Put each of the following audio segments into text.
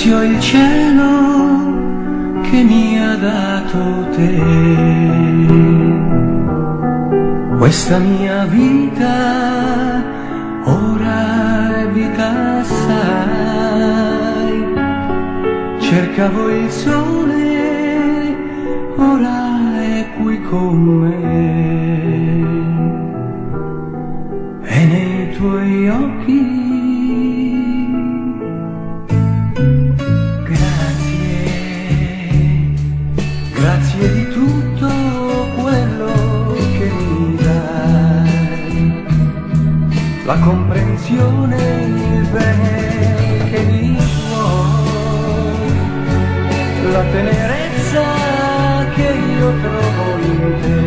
ringrazio il cielo che mi ha dato te. Questa mia vita ora è vita, sai. Cercavo il sole, ora è qui con me. E nei tuoi occhi grazie di tutto quello che mi dai, la comprensione, il bene che mi vuoi, la tenerezza che io trovo in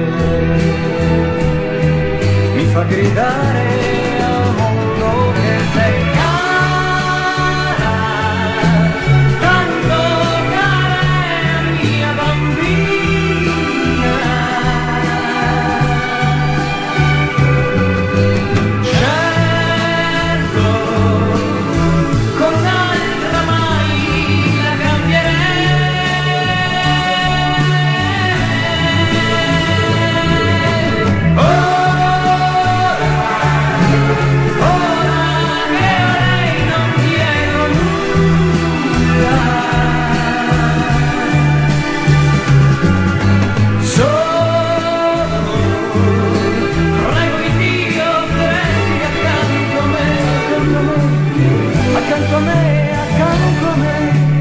te, mi fa gridare al mondo che sei cara, tanto cara mia bambina. Certo, con un'altra mai la cambierei. Ora che a lei non chiedo nulla, solo prego il Dio che resti accanto a me, accanto a me, accanto a me,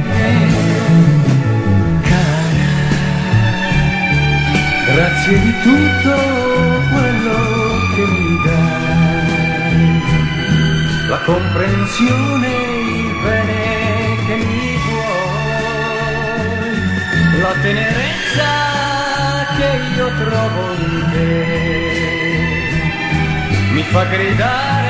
cara. Grazie di tutto quello che mi dai, la comprensione, il bene che mi vuoi, la tenerezza che io trovo in te, mi fa gridare